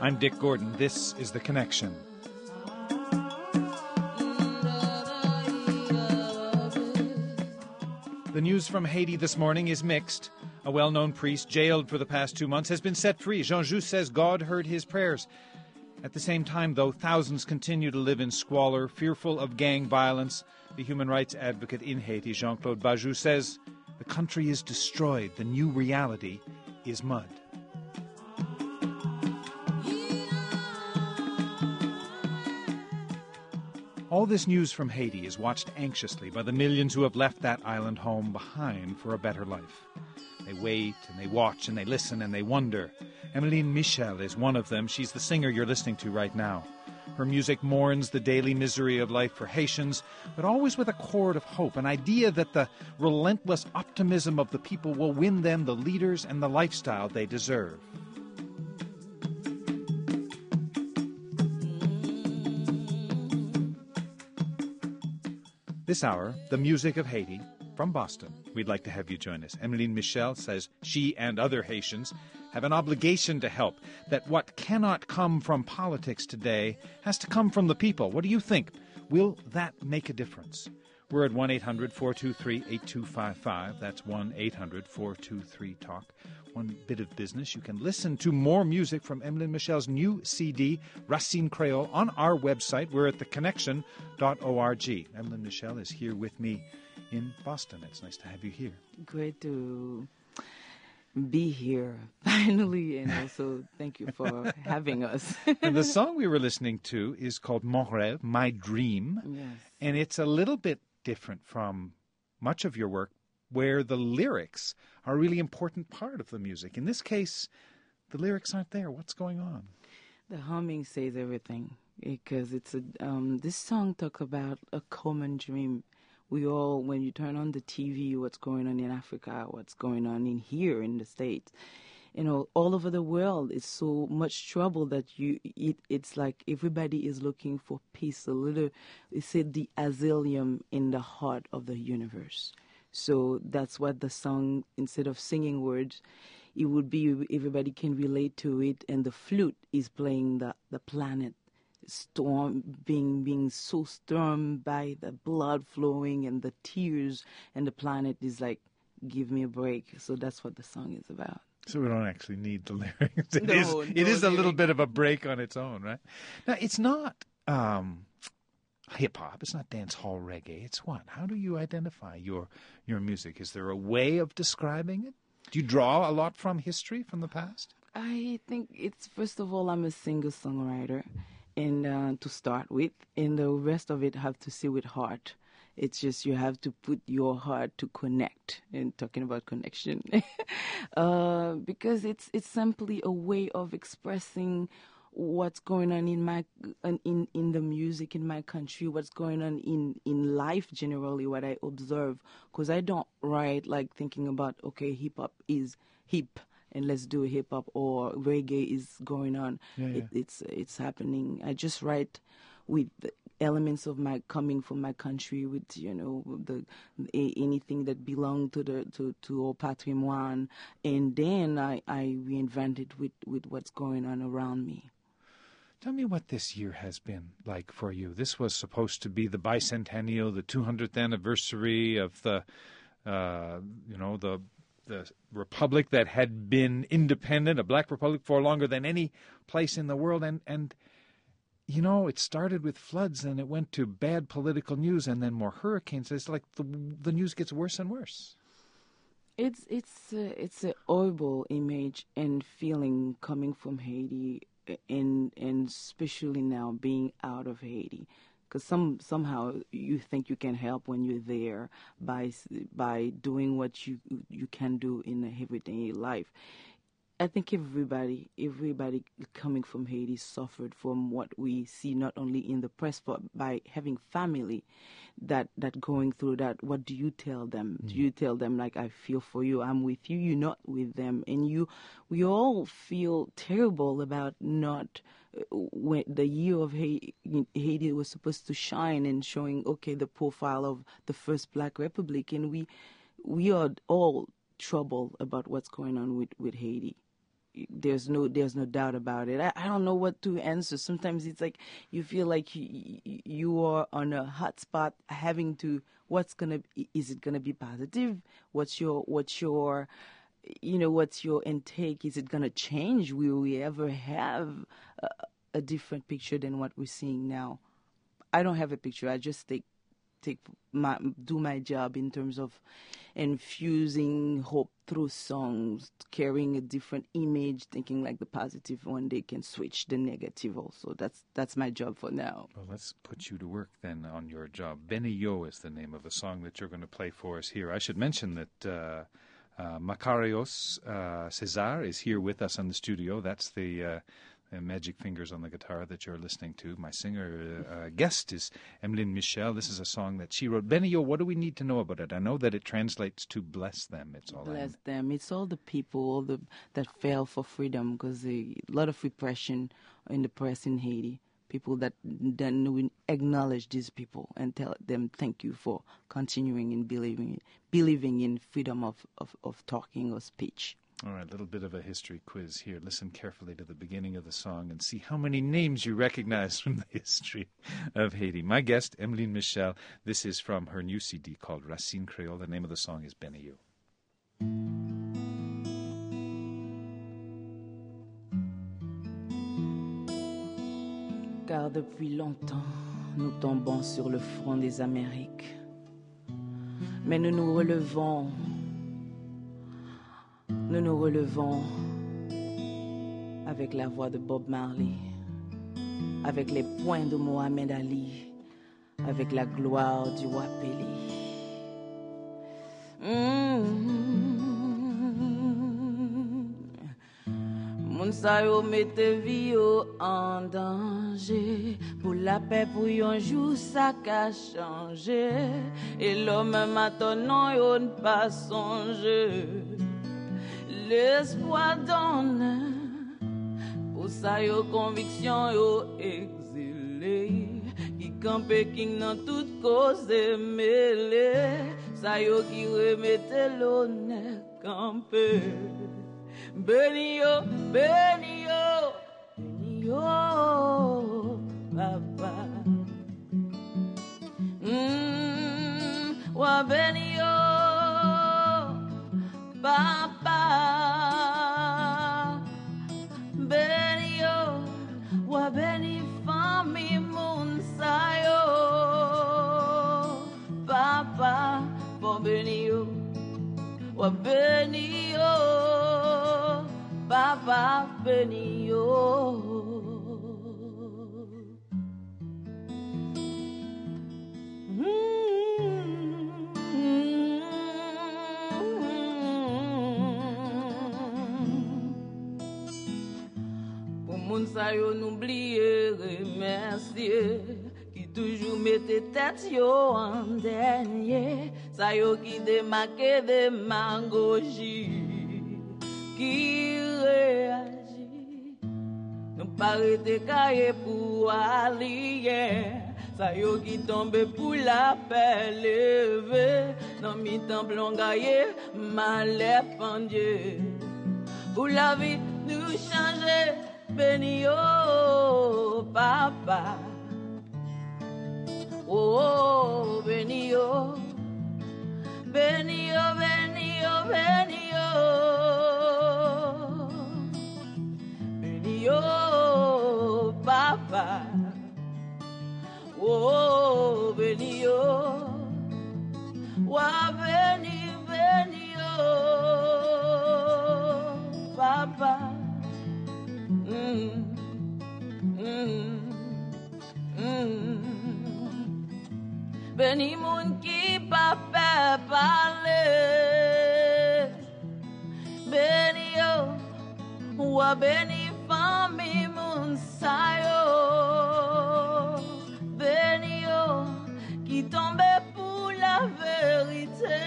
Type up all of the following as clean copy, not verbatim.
I'm Dick Gordon. This is The Connection. The news from Haiti this morning is mixed. A well-known priest jailed for the past 2 months has been set free. Jean Just says God heard his prayers. At the same time, though, thousands continue to live in squalor, fearful of gang violence. The human rights advocate in Haiti, Jean-Claude Bajou, says the country is destroyed. The new reality is mud. All this news from Haiti is watched anxiously by the millions who have left that island home behind for a better life. They wait, and they watch, and they listen, and they wonder. Emeline Michel is one of them. She's the singer you're listening to right now. Her music mourns the daily misery of life for Haitians, but always with a chord of hope, an idea that the relentless optimism of the people will win them the leaders and the lifestyle they deserve. This hour, the music of Haiti from Boston. We'd like to have you join us. Emeline Michel says she and other Haitians have an obligation to help, that what cannot come from politics today has to come from the people. What do you think? Will that make a difference? We're at 1-800-423-8255. That's 1-800-423-TALK. One bit of business. You can listen to more music from Emeline Michel's new CD, Racine Creole, on our website. We're at theconnection.org. Emeline Michel is here with me in Boston. It's nice to have you here. Great to be here, finally, and also thank you for having us. And the song we were listening to is called Mon Rêve, My Dream. Yes. And it's a little bit different from much of your work, where the lyrics are a really important part of the music. In this case, the lyrics aren't there. What's going on? The humming says everything, because it's this song talks about a common dream. We all, when you turn on the TV, what's going on in Africa, what's going on in here in the States, all over the world, it's so much trouble that it's like everybody is looking for peace. It said the asylum in the heart of the universe. So that's what the song, instead of singing words, it would be everybody can relate to it, and the flute is playing the planet storm, being so stormed by the blood flowing and the tears, and the planet is like, give me a break. So that's what the song is about. So we don't actually need the lyrics. It No, is a little bit of a break on its own, right? Now, it's not hip-hop. It's not dance hall reggae. It's what? How do you identify your music? Is there a way of describing it? Do you draw a lot from history, from the past? I think it's, first of all, I'm a singer-songwriter, and to start with, and the rest of it have to see with heart. It's just you have to put your heart to connect, and talking about connection, because it's simply a way of expressing what's going on in the music in my country, what's going on in life generally, what I observe. Because I don't write like thinking about, okay, hip-hop is hip and let's do hip-hop, or reggae is going on. Yeah. It's happening. I just write with the elements of my coming from my country, with anything that belonged to our patrimoine, and then I reinvent it with what's going on around me. Tell me what this year has been like for you. This was supposed to be the bicentennial, the 200th anniversary of the republic that had been independent, a black republic for longer than any place in the world. And it started with floods, and it went to bad political news, and then more hurricanes. It's like the news gets worse and worse. It's a horrible image and feeling coming from Haiti, and especially now being out of Haiti, because somehow you think you can help when you're there by doing what you can do in a everyday life. I think everybody coming from Haiti suffered from what we see not only in the press, but by having family that going through that. What do you tell them? Do you tell them, like, I feel for you, I'm with you, you're not with them? And we all feel terrible about not, when the year of Haiti was supposed to shine and showing, okay, the profile of the first Black Republic, and we are all troubled about what's going on with Haiti. there's no doubt about it. I don't know what to answer. Sometimes it's like you feel like you are on a hot spot, having to, is it gonna be positive? What's your what's your intake? Is it gonna change? Will we ever have a different picture than what we're seeing now? I don't have a picture. I just do my job in terms of infusing hope through songs, carrying a different image, thinking like the positive one day can switch the negative also. That's my job for now. Well, let's put you to work then on your job. Benny Yo is the name of the song that you're going to play for us here. I should mention that Makarios Cesar is here with us in the studio. That's the Magic Fingers on the guitar that you're listening to. My singer guest is Emeline Michel. This is a song that she wrote. Benny Yo, what do we need to know about it? I know that it translates to bless them. It's all bless them. It's all the people that fell for freedom, because a lot of repression in the press in Haiti. People that then acknowledge these people and tell them thank you for continuing in believing in freedom of talking or speech. All right, a little bit of a history quiz here. Listen carefully to the beginning of the song and see how many names you recognize from the history of Haiti. My guest, Emeline Michel. This is from her new CD called Racine Creole. The name of the song is Benny Yo. Car depuis longtemps, nous tombons sur le front des Amériques. Mais nous nous relevons avec la voix de Bob Marley, avec les poings de Mohamed Ali, avec la gloire du roi Pelé. Moun sa yo mette vie yo en danger, pour la paix pour yon jour ça ka changé, et l'homme maintenant yo n'pas songe. L'espoir donne, pour ça yo conviction yo exilé, qui campe king dans toute cause mêlée, ça yo qui remette l'honneur campé. Benny Yo, Benny Yo, Benny Yo, papa. Wa Benny Yo, papa. Benny Yo, wa Benny fami moun sa yo, papa. For Benny Yo, wa Benny Yo, papa Benny Yo. Pour moun sa yo n'oublier remercier, qui toujours mette tête yo en dernier, sa yo qui démarque démagogie, qui réagit, nous paraît caillé pour allier, sa yo qui tombe pour la paix levée, dans mi temps blongaye, mal pendier, pour la vie nous changer, Benny Yo, papa. Oh, Benny Yo, Benny Yo, Benny Yo, Benny Yo, Benny Yo, papa. Oh, Benny Yo, wa Benny, Benny Yo, papa. Benny moun qui pa pe parler, Benny Yo, wa Benny fami moun sa yo, Benny Yo, qui tombe pour la vérité,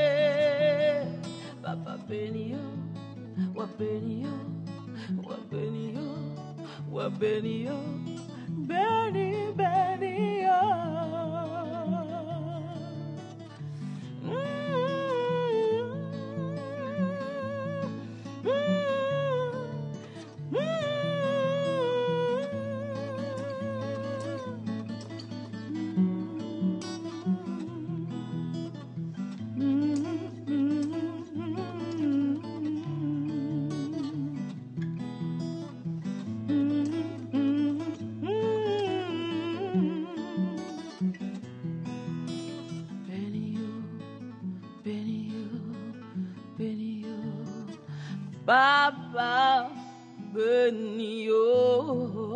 papa Benny Yo, wa Benny Yo, wa Benny Yo, wa Benny Yo, Benny, Benny Yo. Papa Benio.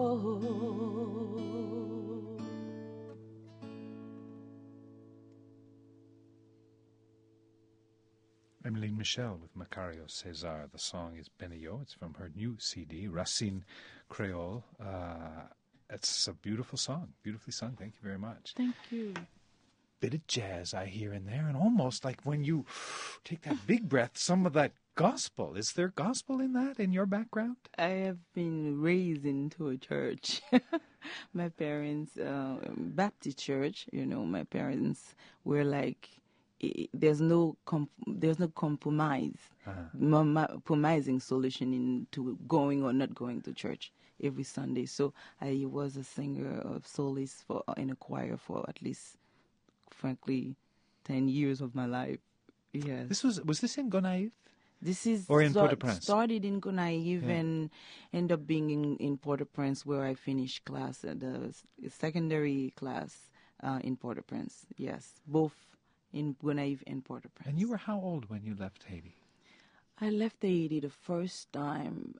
Emeline Michel with Macario Cesar. The song is Benio. It's from her new CD, Racine Creole. It's a beautiful song, beautifully sung. Thank you very much. Thank you. Bit of jazz I hear in there, and almost like when you take that big breath, some of that gospel. Is there gospel in that, in your background? I have been raised into a church. My parents, Baptist church, my parents were like, there's no compromise, compromising solution into going or not going to church every Sunday. So I was a singer of soloist in a choir for at least, frankly, 10 years of my life. Yes. Was this in Gonaïves? This is or in Port-au-Prince? Started in Gonaïves and ended up being in Port-au-Prince, where I finished class, the secondary class in Port-au-Prince. Yes, both in Gonaïves and Port-au-Prince. And you were how old when you left Haiti? I left Haiti the first time,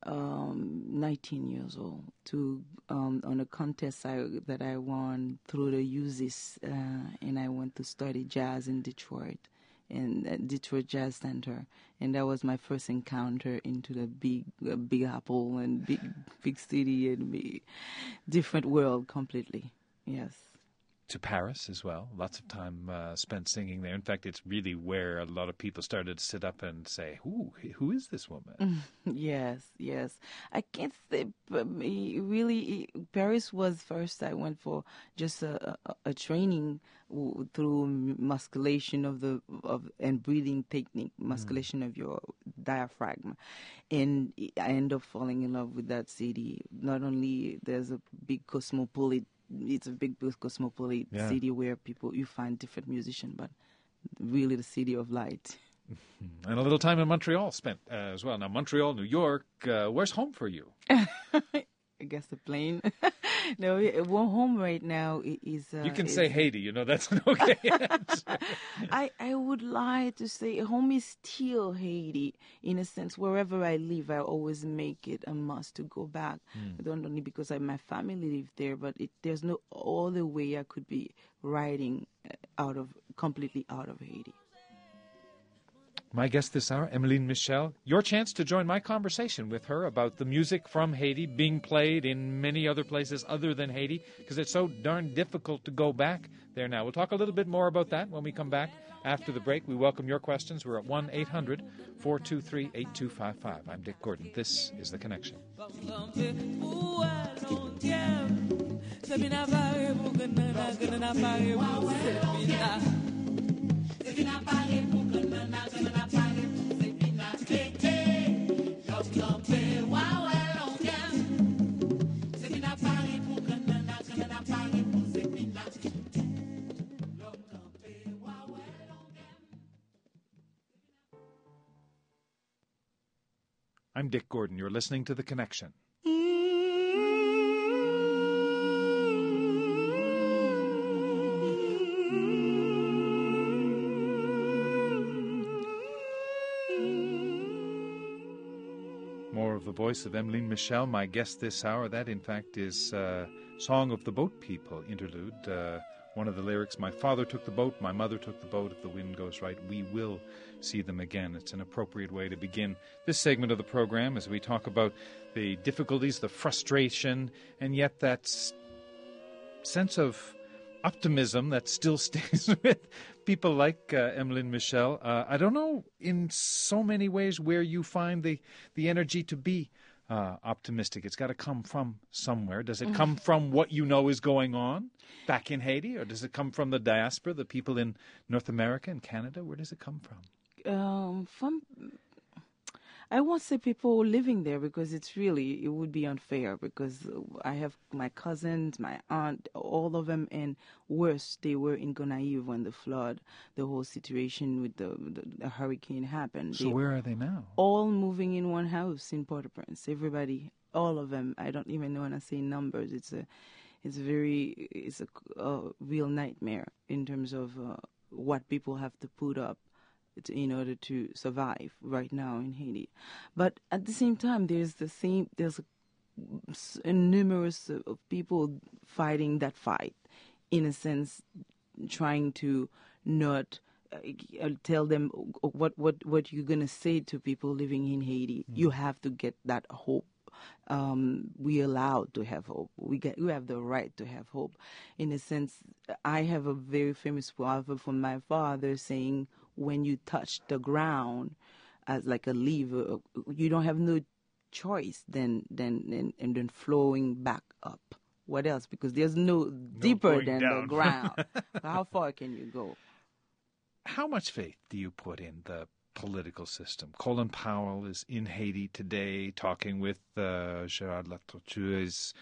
19 years old, on a contest that I won through the UZIS, and I went to study jazz in Detroit, in Detroit Jazz Center, and that was my first encounter into the Big Apple and big city and different world completely. Yes. To Paris as well. Lots of time spent singing there. In fact, it's really where a lot of people started to sit up and say, who is this woman? Yes. I can't say, but really, Paris was first. I went for just a training through musculation and breathing technique, musculation of your diaphragm. And I ended up falling in love with that city. Not only there's a big cosmopolitan, it's a big cosmopolitan city where you find different musicians, but really the city of light. And a little time in Montreal spent as well. Now, Montreal, New York, where's home for you? I guess the plane. No, home right now is... you can say Haiti, that's an okay answer. I would like to say home is still Haiti. In a sense, wherever I live, I always make it a must to go back. Not only because my family live there, but there's no other way I could be riding completely out of Haiti. My guest this hour, Emeline Michel. Your chance to join my conversation with her about the music from Haiti being played in many other places other than Haiti, because it's so darn difficult to go back there now. We'll talk a little bit more about that when we come back after the break. We welcome your questions. We're at 1-800-423-8255. I'm Dick Gordon. This is The Connection. I'm Dick Gordon. You're listening to The Connection. More of the voice of Emeline Michel, my guest this hour. That, in fact, is Song of the Boat People interlude. One of the lyrics, my father took the boat, my mother took the boat. If the wind goes right, we will see them again. It's an appropriate way to begin this segment of the program as we talk about the difficulties, the frustration, and yet that sense of optimism that still stays with people like Emeline Michel. I don't know in so many ways where you find the energy to be optimistic. It's got to come from somewhere. Does it come from what you know is going on back in Haiti, or does it come from the diaspora, the people in North America and Canada? Where does it come from? I won't say people living there, because it would be unfair, because I have my cousins, my aunt, all of them, and worse, they were in Gonaïves when the whole situation with the hurricane happened. So where are they now? All moving in one house in Port-au-Prince. Everybody, all of them. I don't even know when I say numbers. It's a real nightmare in terms of what people have to put up in order to survive right now in Haiti. But at the same time, there's numerous of people fighting that fight, in a sense, trying to not tell them what you're gonna say to people living in Haiti. You have to get that hope. We allowed to have hope. We have the right to have hope. In a sense, I have a very famous proverb from my father saying, "When you touch the ground as like a leaf, you don't have no choice than flowing back up. What else? Because there's no deeper than down. The ground. How far can you go?" How much faith do you put in the political system? Colin Powell is in Haiti today talking with Gérard Latortue.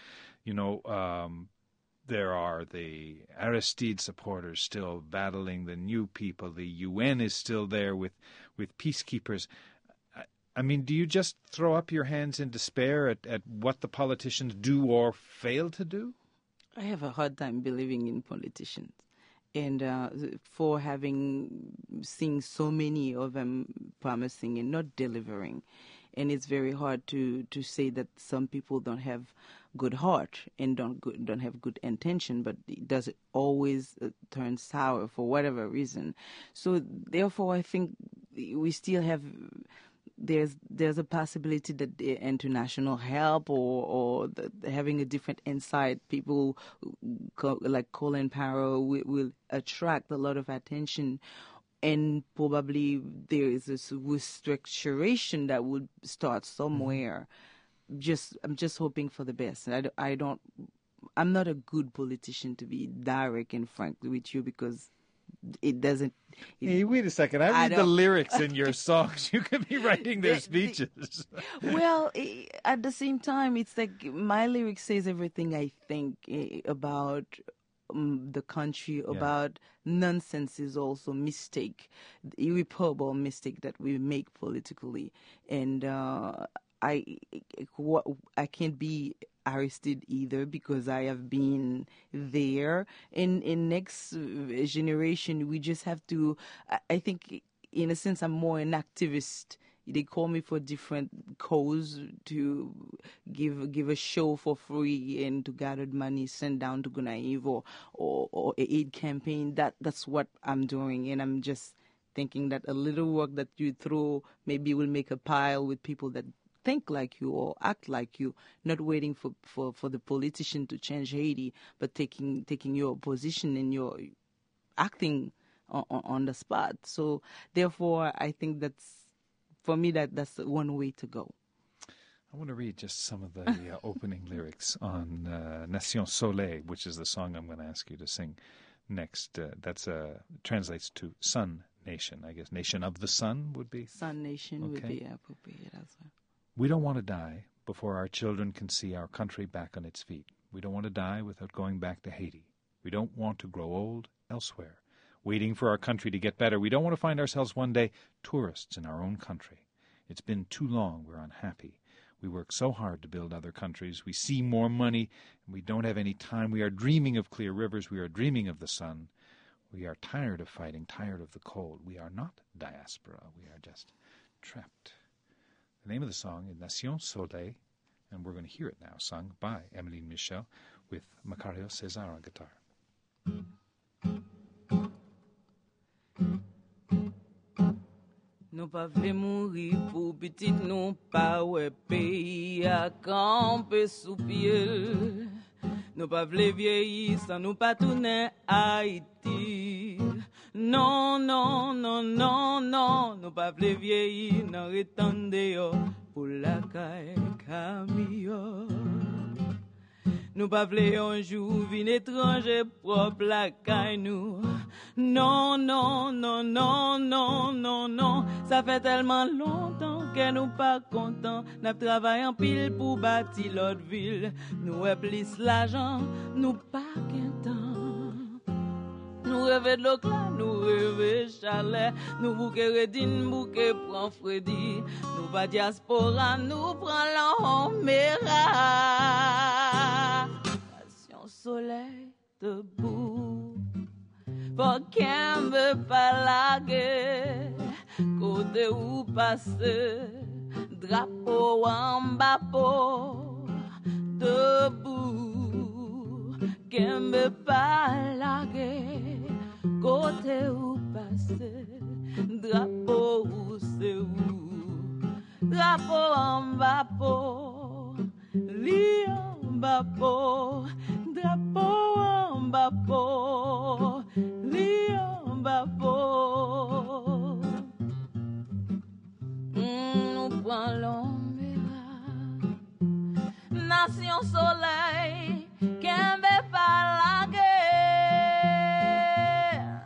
There are the Aristide supporters still battling the new people. The UN is still there with peacekeepers. I mean, do you just throw up your hands in despair at what the politicians do or fail to do? I have a hard time believing in politicians. And for seeing so many of them promising and not delivering. And it's very hard to say that some people don't have good heart and don't have good intention, but it doesn't always turn sour for whatever reason. So therefore, I think we still have... There's a possibility that the international help or having a different insight, people like Colin Powell will attract a lot of attention, and probably there is this restructuration that would start somewhere. I'm just hoping for the best. I'm not a good politician, to be direct and frank with you, because it doesn't... Hey, wait a second. I read the lyrics in your songs. You could be writing their speeches. Well, at the same time, it's like my lyrics says everything I think about the country, about nonsense is also mistake, the irreparable mistake that we make politically. And I can't be Aristide either, because I have been there. In next generation, we just have to... I think, in a sense, I'm more an activist. They call me for different cause to give a show for free and to gather money, send down to Gonaïve or aid campaign. That's what I'm doing, and I'm just thinking that a little work that you throw maybe will make a pile with people that think like you or act like you, not waiting for the politician to change Haiti, but taking your position and your acting on the spot. So therefore, I think that's one way to go. I want to read just some of the opening lyrics on Nation Soleil, which is the song I'm going to ask you to sing next. That's translates to Sun Nation, I guess. Nation of the Sun would be? Sun Nation would be appropriate as well. We don't want to die before our children can see our country back on its feet. We don't want to die without going back to Haiti. We don't want to grow old elsewhere, waiting for our country to get better. We don't want to find ourselves one day tourists in our own country. It's been too long we're unhappy. We work so hard to build other countries. We see more money, and we don't have any time. We are dreaming of clear rivers. We are dreaming of the sun. We are tired of fighting, tired of the cold. We are not diaspora. We are just trapped. The name of the song is Nation Soleil, and we're going to hear it now, sung by Emeline Michel with Macario Cesar on guitar. Nou pa vle mouri pou pitit nou pa we peyi a kampe sou piel. Nou pa vle vieyi san nou pa toune Haiti. Non, non, non, non, non, nou pa vle vieyi nan retande yo pou la kay kamiyo. Nou pa vle yon jou vin étranger prop la kay nou. Non, non, non, non, non, non, non, ça fait tellement longtemps que nous pas contents. N'a travaillé en pile pour bâtir l'autre ville. Nous est plus l'argent, nous pas qu'un temps. Nous rêvons de l'eau claire, nous rêvons chalet. Nous bouquet redine, bouquet prend Freddy. Nous pas diaspora, nous prend l'Homéra. Nation soleil debout. Pour qu'elle me pas laguer, Côté ou passe, drapeau en bas po, debout, kembe pas laguer. Côté ou passe, drapeau ou c'est où, drapeau en bas po, li en bas po, drapeau en bas po, li en bas po. Nous prenons l'ombre, nation soleil, kembe pas la guerre.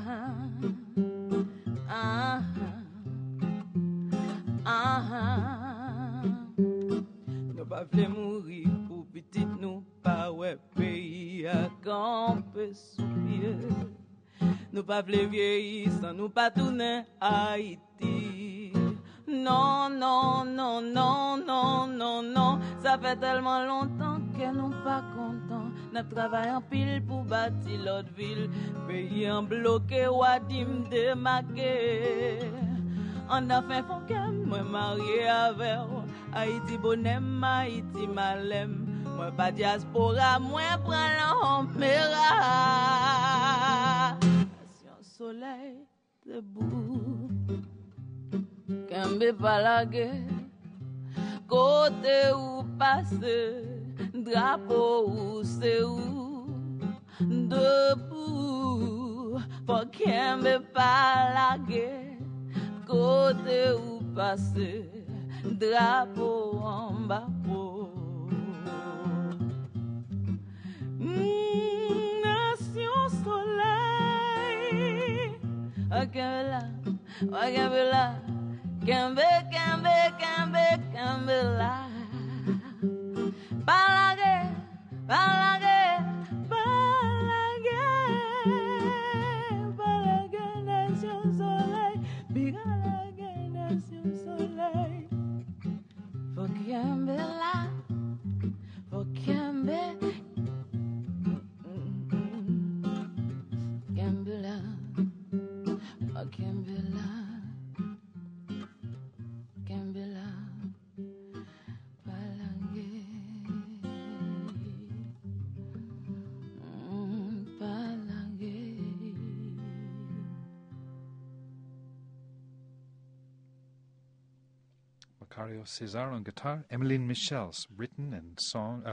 Nous pas voulons mourir pour petit nous pas ouais pays à camper sous pied. Nous pas voulons vieillir sans nous pas tourner Haïti. Non, non, non, non, non, non, non. Ça fait tellement longtemps que nous pas contents. Nous travaillons en pile pour bâtir l'autre ville. Pays en bloqué ou à dim démarqué. En enfin font que moi marié avec Haïti bonhomme, Haïti malem. Moi pas diaspora, moi prends l'opéra. Nation soleil debout. Kembe pas la guerre, côté où passe, drapeau où c'est où, debout, pour kembe pas la guerre, côté où passe, drapeau en bas pour. Nation soleil, ok là, Kembe, kembe, kembe, kembe la. Balage, balage, balage, balage, nation soleil, bigalage, nation soleil. For kembe la, for kembe, kembe la, for kembe la. Macario Cesar on guitar, Emeline Michel's written and sung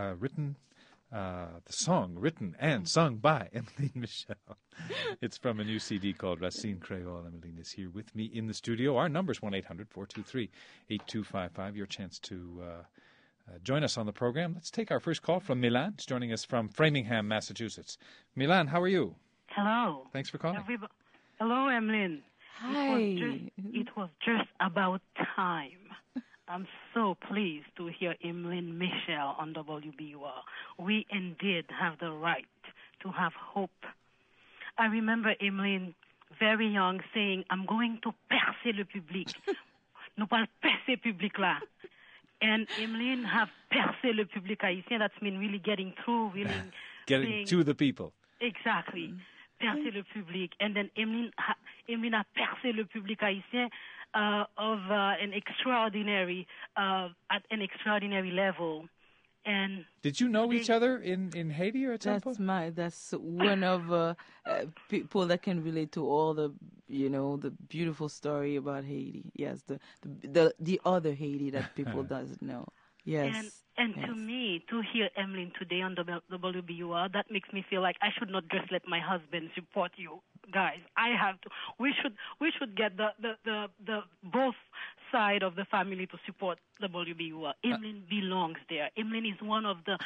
by Emeline Michel. It's from a new CD called Racine Creole. Emeline is here with me in the studio. Our number's 1-800-423-8255. Your chance to join us on the program. Let's take our first call from Milan. It's joining us from Framingham, Massachusetts. Milan, how are you? Hello. Thanks for calling. Hello, Emeline. Hi. It was just about time. I'm so pleased to hear Emeline Michel on WBUR. We indeed have the right to have hope. I remember Emeline, very young, saying, I'm going to percer le public. Nous pas percer public là. And Emeline have percé le public haïtien. That's mean really getting through, really getting to the people. Exactly. Percer le public. And then Emeline a percé le public haïtien of an extraordinary at an extraordinary level. And did you know each other in Haiti or at some point? That's one of people that can relate to all the the beautiful story about Haiti. Yes, the other Haiti that people doesn't know. Yes. And to me, to hear Emeline today on the WBUR, that makes me feel like I should not just let my husband support you guys. I have to. We should get the both side of the family to support the WBUR. Emeline belongs there. Emeline is one of the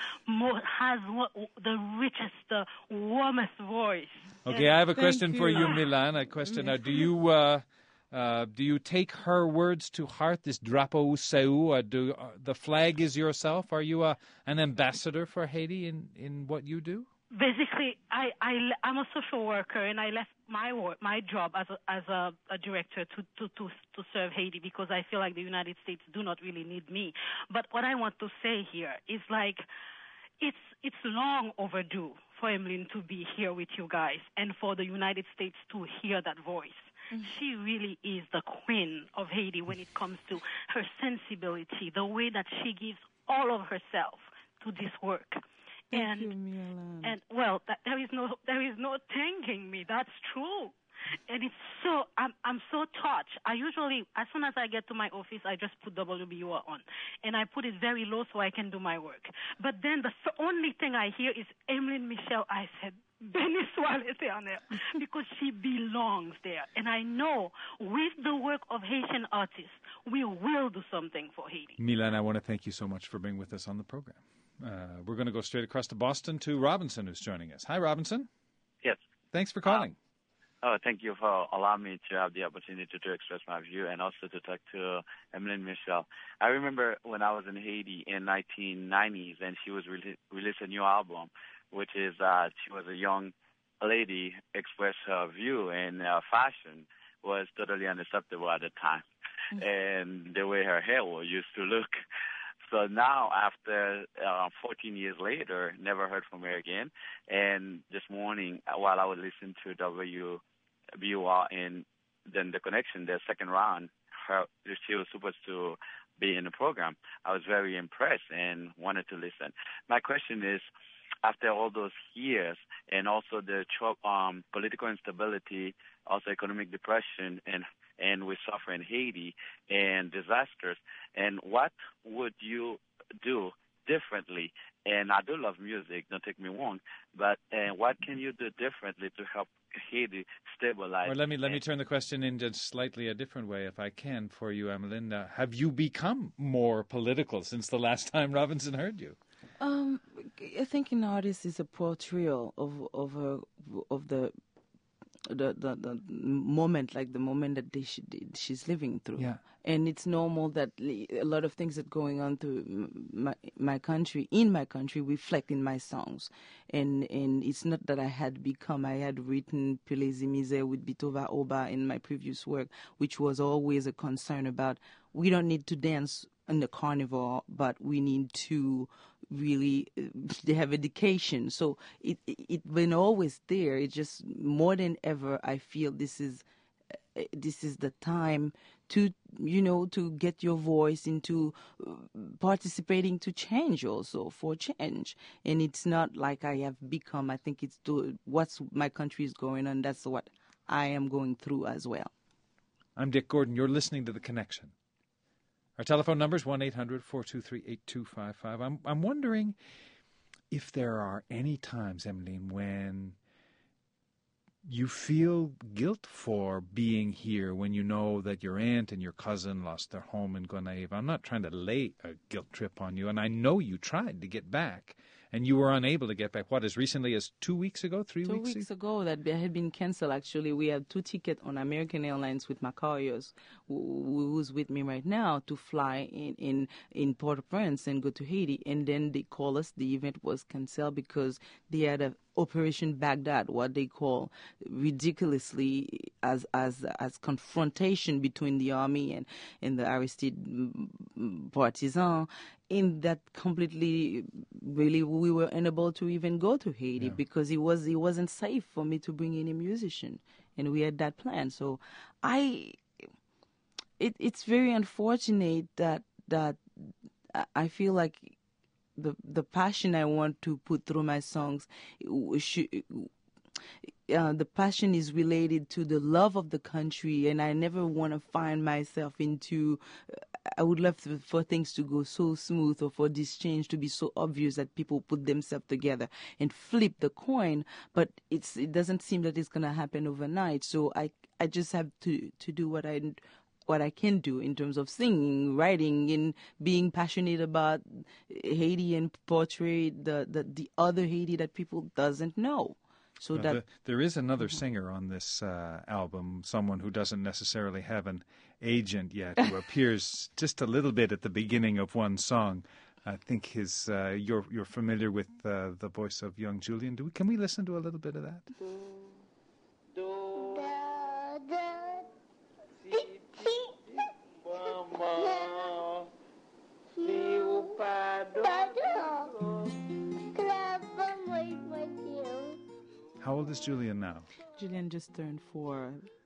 the richest, warmest voice. Okay, I have a question for you, Milan. A question: do you take her words to heart? This drapeau seu, the flag is yourself. Are you an ambassador for Haiti in what you do? Basically, I'm a social worker, and I left my job as a director to serve Haiti because I feel like the United States do not really need me. But what I want to say here is like it's long overdue for Emeline to be here with you guys and for the United States to hear that voice. She really is the queen of Haiti when it comes to her sensibility, the way that she gives all of herself to this work. Thank you, Milan. And well, there is no thanking me. That's true. And it's so, I'm so touched. I usually, as soon as I get to my office, I just put WBUR on. And I put it very low so I can do my work. But then the only thing I hear is Emeline Michel. I said, Béni soit l'Éternel, because she belongs there. And I know with the work of Haitian artists, we will do something for Haiti. Milan, I want to thank you so much for being with us on the program. We're going to go straight across to Boston to Robinson, who's joining us. Hi, Robinson. Yes. Thanks for calling. Thank you for allowing me to have the opportunity to express my view and also to talk to Emeline Michel. I remember when I was in Haiti in 1990s, and she was released a new album, which is she was a young lady, expressed her view, and fashion was totally unacceptable at the time, and the way her hair used to look. So now, after 14 years later, never heard from her again. And this morning, while I was listening to WBUR and then The Connection, the second round, she was supposed to be in the program. I was very impressed and wanted to listen. My question is, after all those years and also the political instability, also economic depression, and we suffer in Haiti and disasters, and what would you do differently? And I do love music, don't take me wrong, but what can you do differently to help Haiti stabilize? Or let me turn the question in just slightly a different way, if I can, for you, Emeline. Have you become more political since the last time Robinson heard you? I think an artist is a portrayal of the moment, like the moment that she's living through. Yeah. And it's normal that a lot of things that are going on through my country, reflect in my songs. And it's not that I had written Pelezi Mise with Bitova Oba in my previous work, which was always a concern about we don't need to dance in the carnival, but we need to really have education. So it been always there. It's just more than ever, I feel this is the time to get your voice into participating to change, also for change. And it's not like I have become. I think it's what's my country is going on. That's what I am going through as well. I'm Dick Gordon. You're listening to The Connection. Our telephone number is 1-800-423-8255. I'm wondering if there are any times, Emeline, when you feel guilt for being here, when you know that your aunt and your cousin lost their home in Gonaïves. I'm not trying to lay a guilt trip on you, and I know you tried to get back, and you were unable to get back, as recently as 2 weeks ago, 3 weeks ago? 2 weeks ago, that had been canceled, actually. We had 2 tickets on American Airlines with Macarius, who's with me right now, to fly in Port-au-Prince and go to Haiti. And then they called us. The event was canceled because they had a Operation Baghdad, what they call ridiculously as confrontation between the army and the Aristide partisans. In that completely, really, we were unable to even go to Haiti because it wasn't safe for me to bring in a musician, and we had that plan. So it's very unfortunate that I feel like the passion I want to put through my songs, the passion is related to the love of the country, and I never want to find myself into. I would love for things to go so smooth, or for this change to be so obvious that people put themselves together and flip the coin. But it doesn't seem that it's gonna happen overnight. So I just have to do what I can do in terms of singing, writing, and being passionate about Haiti and portray the other Haiti that people doesn't know. So there is another singer on this album, someone who doesn't necessarily have an agent yet, who appears just a little bit at the beginning of one song. I think you're familiar with the voice of young Julian. Can we listen to a little bit of that? How old is Julian now? Julian just turned 4.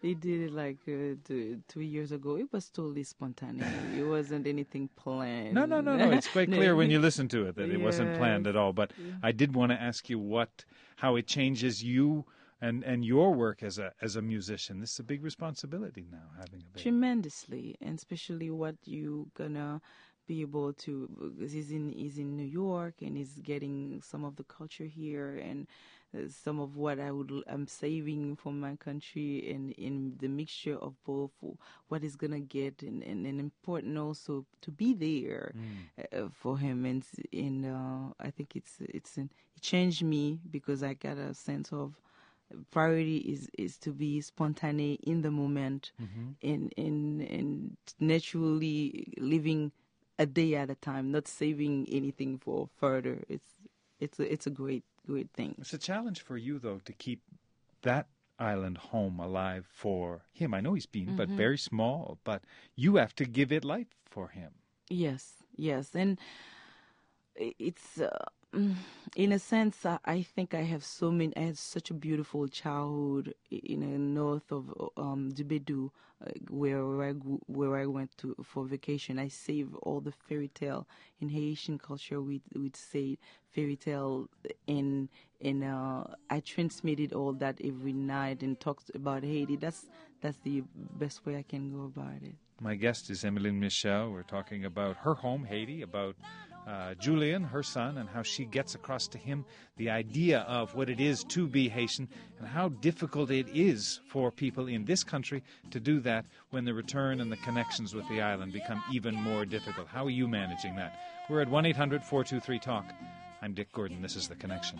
He did it like 2 years ago. It was totally spontaneous. It wasn't anything planned. No. It's quite clear when you listen to it that it wasn't planned at all. But I did want to ask you how it changes you and your work as a musician. This is a big responsibility now, having a baby. Tremendously, and especially what you gonna be able to, because he's in New York and he's getting some of the culture here and some of what I'm saving from my country, and in the mixture of both, what he's gonna get, and important also to be there for him, and I think it changed me, because I got a sense of priority is to be spontaneous in the moment, and naturally living a day at a time, not saving anything for further. It's a great thing. It's a challenge for you, though, to keep that island home alive for him. I know he's been, but very small, but you have to give it life for him. Yes, and it's in a sense, I think I had such a beautiful childhood in the north of Dubedu, where I went to for vacation. I saved all the fairy tale in Haitian culture. We'd say fairy tale, and I transmitted all that every night and talked about Haiti. That's the best way I can go about it. My guest is Emeline Michel. We're talking about her home, Haiti, about Julian, her son, and how she gets across to him the idea of what it is to be Haitian and how difficult it is for people in this country to do that when the return and the connections with the island become even more difficult. How are you managing that? We're at 1-800-423-TALK. I'm Dick Gordon. This is The Connection.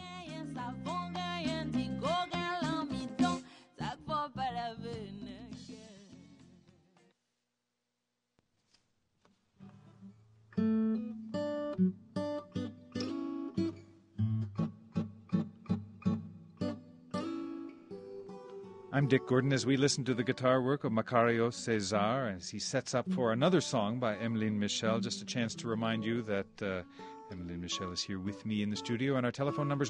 I'm Dick Gordon as we listen to the guitar work of Macario Cesar as he sets up for another song by Emeline Michel. Just a chance to remind you that Emeline Michel is here with me in the studio, and our telephone number is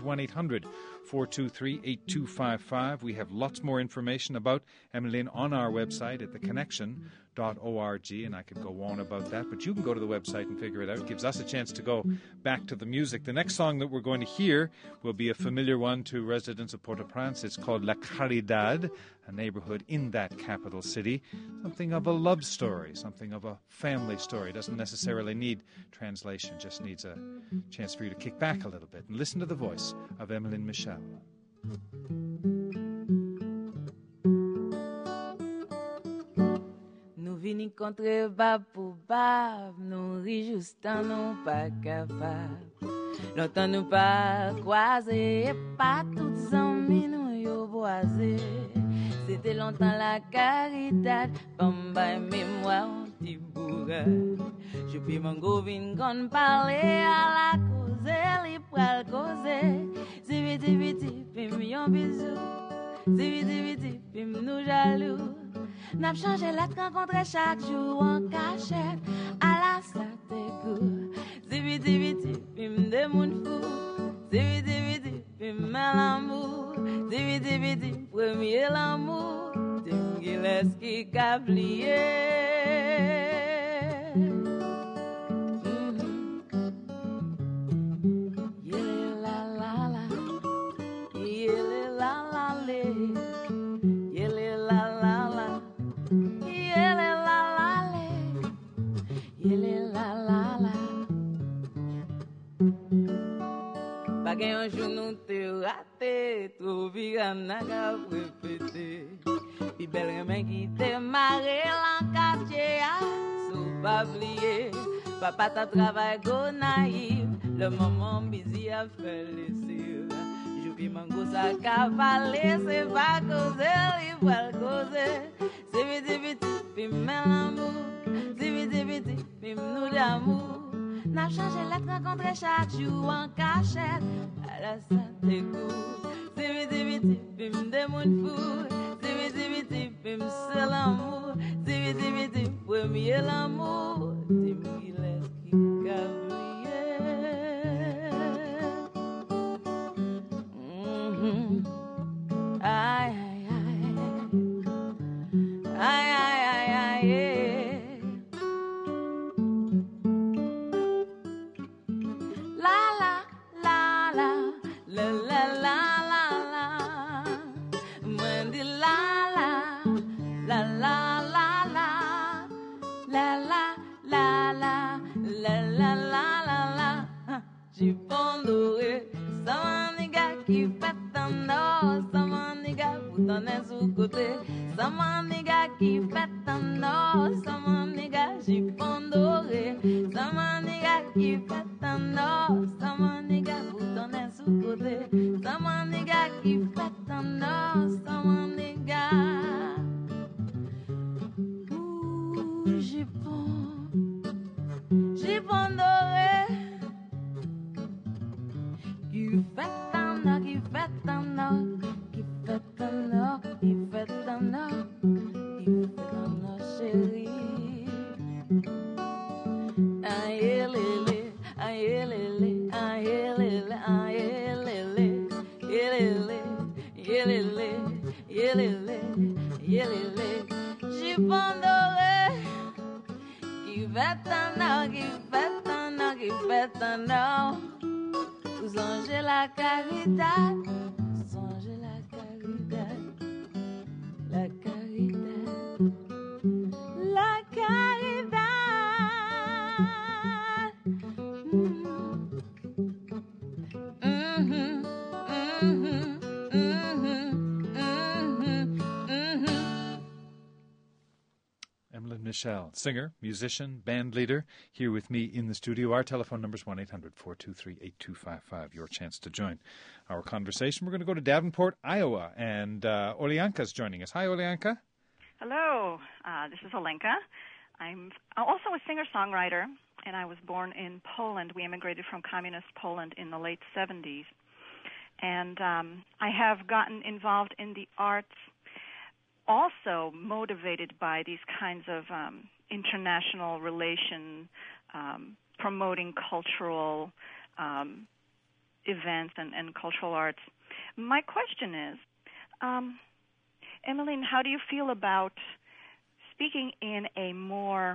1-800-423-8255. We have lots more information about Emeline on our website at theconnection.org, and I could go on about that, but you can go to the website and figure it out. It gives us a chance to go back to the music. The next song that we're going to hear will be a familiar one to residents of Port-au-Prince. It's called La Caridad, a neighborhood in that capital city. Something of a love story, something of a family story. It doesn't necessarily need translation, just needs a chance for you to kick back a little bit and listen to the voice of Emeline Michel. Vini contre bab pou bab, nous ri justan nous pas capable. Longtemps nous pas croisé, et pas toutes amis nous yo boisé. C'était longtemps la caridad, bamba mémoire ti bourrade. Je puis mon govin kon parler à la cause, li pral cause. Ziviti viti, pim yon bisou. Ziviti viti, pim nous jaloux. N'a changé lettre rencontré chaque jour en cachette à la Sainte-Cour. Ziviti viti, pim de moun fou. Ziviti viti, pim l'amour. Ziviti viti, premier l'amour. Tim qui laisse qui cablier. Un jour nous te raté, trop vira n'a qu'à répéter. Puis belle remen qui te marre l'encaptier, sous pas oublier. Papa t'a travaillé go naïf, le moment busy a fait laisser. J'oublie mon goût ça cavaler, c'est pas causer, il va causer. C'est vite, vite, puis même l'amour. C'est vite, vite, puis nous d'amour. N'a changé lettre rencontré chaque jour en cachette à la Sainte-Cour. C'est vite, vite, pim de moun fou. C'est vite, vite, pim c'est l'amour. C'est vite, vite, premier l'amour. C'est moi qui laisse qui cabrier. Aïe, aïe, aïe. la la la la la. Chiffon doré, sama nigga qui fait un or, sama nigga boutonné sous côté, sama nigga qui fait un or, sama nigga chiffon doré, sama nigga qui fait un or, sama nigga boutonné sous côté, sama nigga qui fait un or, sama nigga. Ouh, chiffon doré. Qui fait un or, qui fait un or, qui fait un or, qui fait un or, qui fait un or, chérie. Aïe lélé, aïe lélé, aïe lélé, aïe lélé, yélélé, yélélé, yélélé, yélélé. Chiffon doré, qui fait un or, qui fait un or, qui fait un or. Vous songez la caridad, songez la caridad, la caridad, la caridad. Emlyn Michel, singer, musician, band leader, here with me in the studio. Our telephone number is 1-800-423-8255, your chance to join our conversation. We're going to go to Davenport, Iowa, and Olianka's joining us. Hi, Olianka. Hello, this is Olenka. I'm also a singer-songwriter, and I was born in Poland. We immigrated from communist Poland in the late 70s. And I have gotten involved in the arts also motivated by these kinds of international relation, promoting cultural events and cultural arts. My question is, Emmeline, how do you feel about speaking in a more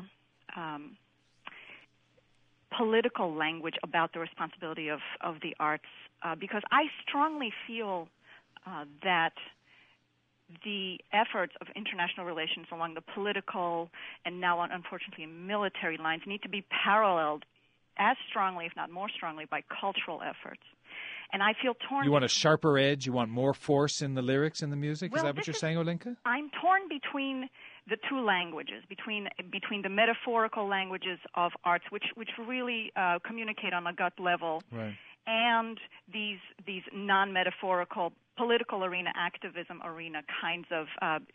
political language about the responsibility of the arts? Because I strongly feel that the efforts of international relations along the political and now, unfortunately, military lines need to be paralleled as strongly, if not more strongly, by cultural efforts. And I feel torn. You want a sharper edge? You want more force in the lyrics and the music? Well, is that what you're saying, Olenka? I'm torn between the two languages, between the metaphorical languages of arts, which really communicate on a gut level, right, and these non-metaphorical political arena, activism arena kinds of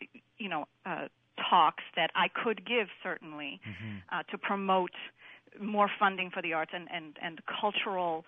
talks that I could give certainly to promote more funding for the arts and cultural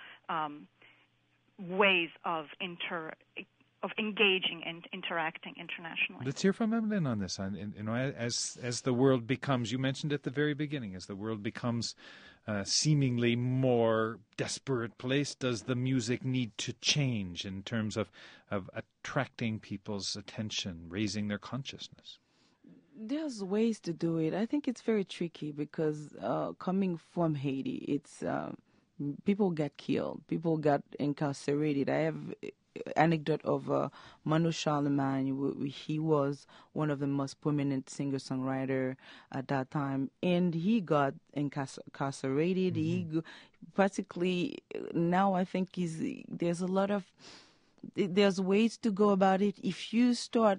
ways of engaging and interacting internationally. Let's hear from Emmeline on this. As the world becomes, you mentioned at the very beginning, as the world becomes seemingly more desperate place, does the music need to change in terms of attracting people's attention, raising their consciousness? There's ways to do it. I think it's very tricky because coming from Haiti, it's people get killed, people got incarcerated. I have anecdote of Manu Charlemagne. He was one of the most prominent singer-songwriter at that time, and he got incarcerated. He practically now I think there's a lot of there's ways to go about it. If you start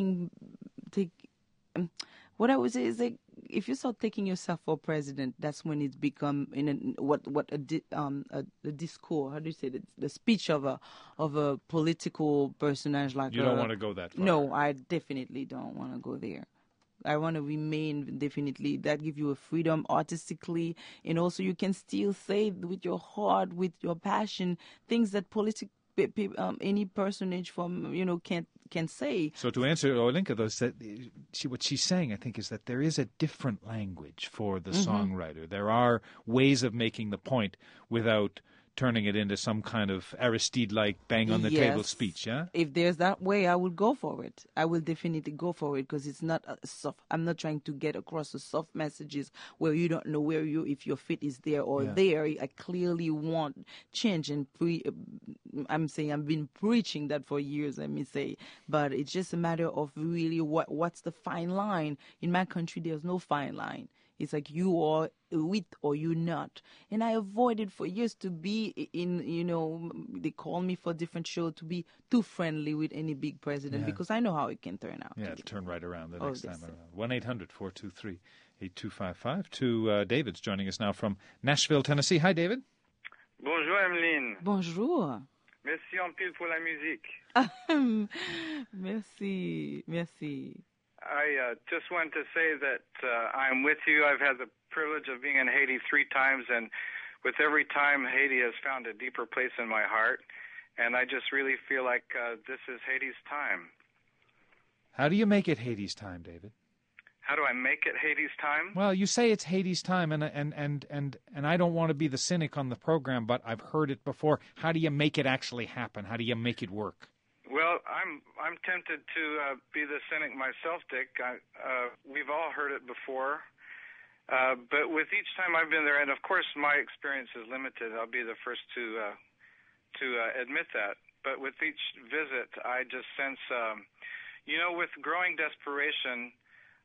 what I would say is like, if you start taking yourself for president, that's when it's become a discourse. How do you say that? The speech of a political personage like. You don't want to go that far. No, I definitely don't want to go there. I want to remain definitely. That gives you a freedom artistically, and also you can still say with your heart, with your passion, things that any personage from can say. So to answer Olenka, though, what she's saying, I think, is that there is a different language for the songwriter. There are ways of making the point without turning it into some kind of Aristide-like bang-on-the-table speech, yeah? If there's that way, I would go for it. I will definitely go for it because it's not soft. I'm not trying to get across the soft messages where you don't know if your fit is there or there. I clearly want change, and I'm saying I've been preaching that for years, let me say. But it's just a matter of really what's the fine line. In my country, there's no fine line. It's like you are with or you're not. And I avoided for years to be in, they call me for different shows to be too friendly with any big president because I know how it can turn out. Yeah, it'll turn right around the next time around. 1-800-423-8255. David's joining us now from Nashville, Tennessee. Hi, David. Bonjour, Emeline. Bonjour. Merci en pile pour la musique. Merci. I just want to say that I'm with you. I've had the privilege of being in Haiti 3 times, and with every time, Haiti has found a deeper place in my heart, and I just really feel like this is Haiti's time. How do you make it Haiti's time, David? How do I make it Haiti's time? Well, you say it's Haiti's time, and I don't want to be the cynic on the program, but I've heard it before. How do you make it actually happen? How do you make it work? Well, I'm tempted to be the cynic myself, Dick. We've all heard it before, but with each time I've been there, and of course my experience is limited. I'll be the first to admit that. But with each visit, I just sense, with growing desperation,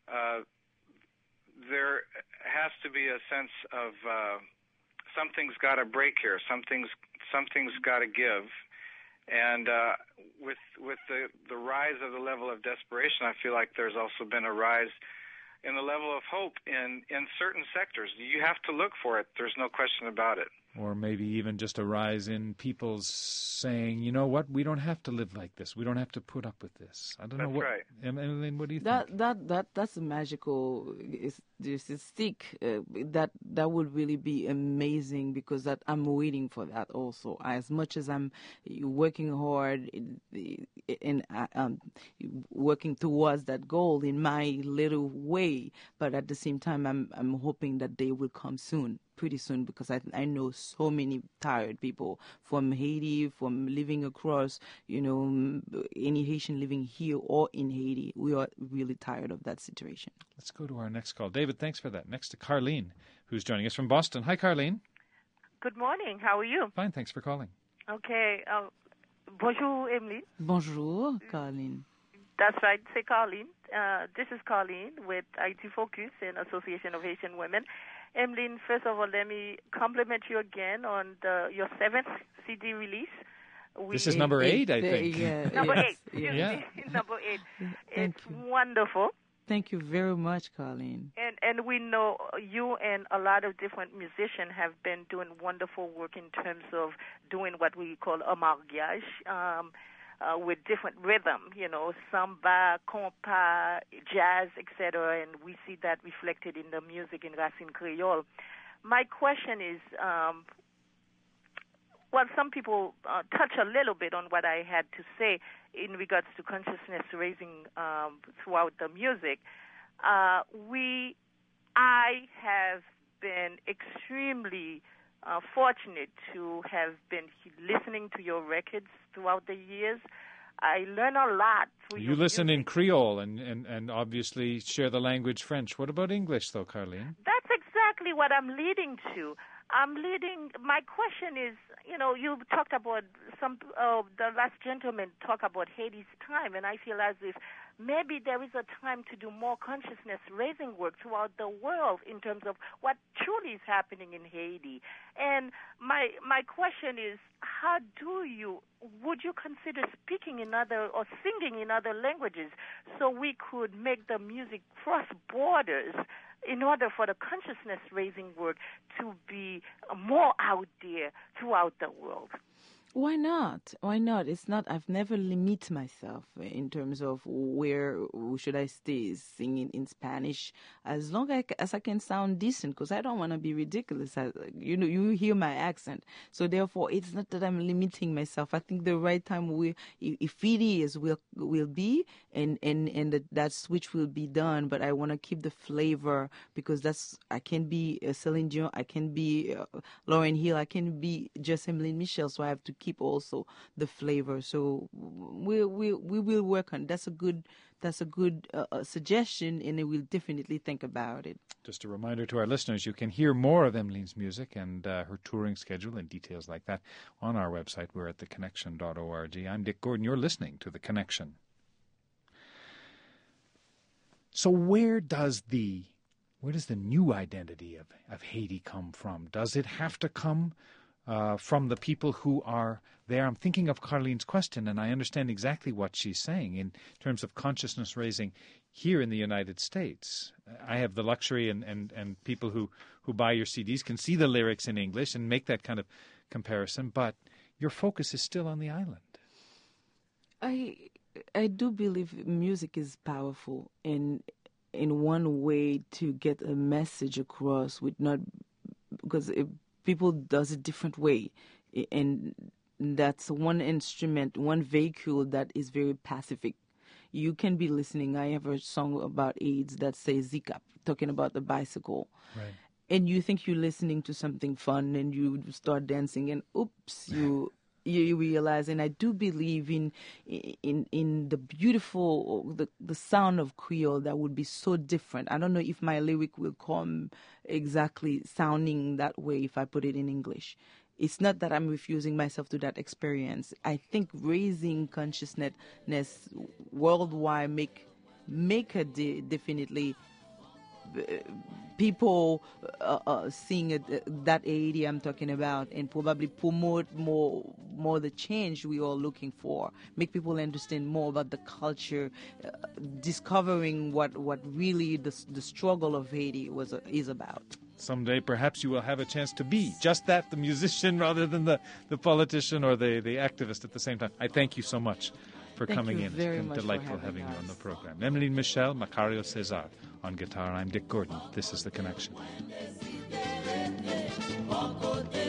there has to be a sense of something's got to break here. Something's got to give. And with the rise of the level of desperation, I feel like there's also been a rise in the level of hope in certain sectors. You have to look for it. There's no question about it. Or maybe even just a rise in people saying, you know what, we don't have to live like this. We don't have to put up with this. I don't know what. That's right. Emeline, what do you think? That's a magical stick. That would really be amazing because I'm waiting for that also. As much as I'm working hard and working towards that goal in my little way, but at the same time, I'm hoping that they will come soon. Pretty soon, because I know so many tired people from Haiti, from living across, any Haitian living here or in Haiti. We are really tired of that situation. Let's go to our next call. David, thanks for that. Next to Carlene, who's joining us from Boston. Hi, Carlene. Good morning. How are you? Fine, thanks for calling. Okay. Bonjour, Emeline. Bonjour, Carlene. That's right. Say Carlene. This is Carlene with IT Focus and Association of Haitian Women. Emeline, first of all, let me compliment you again on your 7th CD release. This is number 8, I think. Number 8. Yeah. Number 8. Thank It's you. wonderful. Thank you very much, Carlene. And we know you and a lot of different musicians have been doing wonderful work in terms of doing what we call a mariage. With different rhythm, samba, compas, jazz, etc., and we see that reflected in the music in Racine Creole. My question is, some people touch a little bit on what I had to say in regards to consciousness raising throughout the music. I have been extremely fortunate to have been listening to your records throughout the years. I learn a lot through You listen in Creole and obviously share the language French. What about English, though, Carlene? That's exactly what I'm leading to. My question is, you talked about the last gentleman talked about Haiti's time, and I feel as if maybe there is a time to do more consciousness-raising work throughout the world in terms of what truly is happening in Haiti. And my question is, would you consider speaking in other or singing in other languages so we could make the music cross borders in order for the consciousness-raising work to be more out there throughout the world? Why not? Why not? It's not. I've never limit myself in terms of where should I stay singing in Spanish, as long as I can sound decent, because I don't want to be ridiculous. You hear my accent, so therefore it's not that I'm limiting myself. I think the right time if it is, will be, and that switch will be done. But I want to keep the flavor because I can be Celine Dion, I can be Lauryn Hill, I can be just Emeline Michel, so I have to keep also the flavor. So we will work on. That's a good suggestion, and we'll definitely think about it. Just a reminder to our listeners, you can hear more of Emeline's music and her touring schedule and details like that on our website. We're at theconnection.org. I'm Dick Gordon. You're listening to The Connection. So where does the where does the new identity of Haiti come from? Does it have to come from the people who are there? I'm thinking of Carlene's question, and I understand exactly what she's saying in terms of consciousness raising here in the United States. I have the luxury, and people who buy your CDs can see the lyrics in English and make that kind of comparison, but your focus is still on the island. I do believe music is powerful in one way to get a message across, because people does it different way, and that's one instrument, one vehicle that is very pacific. You can be listening. I have a song about AIDS that says Zika, talking about the bicycle. Right. And you think you're listening to something fun, and you start dancing, and oops, you realize. And I do believe in the beautiful, the sound of Creole that would be so different. I don't know if my lyric will come exactly sounding that way if I put it in English. It's not that I'm refusing myself to that experience. I think raising consciousness worldwide make a definitely people seeing that Haiti I'm talking about, and probably promote more the change we are looking for. Make people understand more about the culture, discovering what really the struggle of Haiti is about. Someday, perhaps you will have a chance to be just that, the musician rather than the politician or the activist at the same time. I thank you so much for coming in. It's been delightful having you on the program. Emeline Michel, Macario Cesar on guitar. I'm Dick Gordon. This is The Connection.